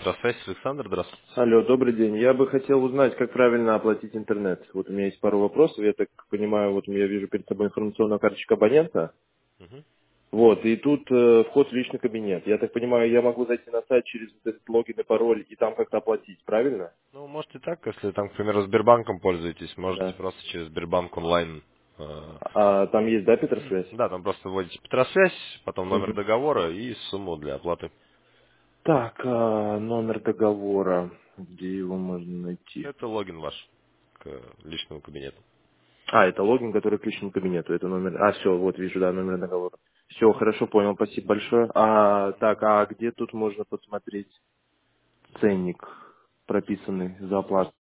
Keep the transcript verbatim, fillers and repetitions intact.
Петросвязь, Александр, здравствуйте. Алло, добрый день. Я бы хотел узнать, как правильно оплатить интернет. Вот у меня есть пару вопросов. Я так понимаю, вот я вижу перед собой информационную карточку абонента. Мгм. Вот, и тут э, вход в личный кабинет. Я так понимаю, я могу зайти на сайт через вот этот логин и пароль и там как-то оплатить, правильно? Ну, можете так, если там, к примеру, Сбербанком пользуетесь, можете Да. просто через Сбербанк онлайн. э, А там есть, да, Петросвязь? Да, там просто вводите Петросвязь, потом номер Мгм. договора и сумму для оплаты. Так, а, номер договора. Где его можно найти? Это логин ваш к личному кабинету. А, это логин, который к личному кабинету. Это номер. А, все, вот вижу, да, номер договора. Все, хорошо, понял, спасибо большое. А, так, а где тут можно посмотреть ценник, прописанный за оплату?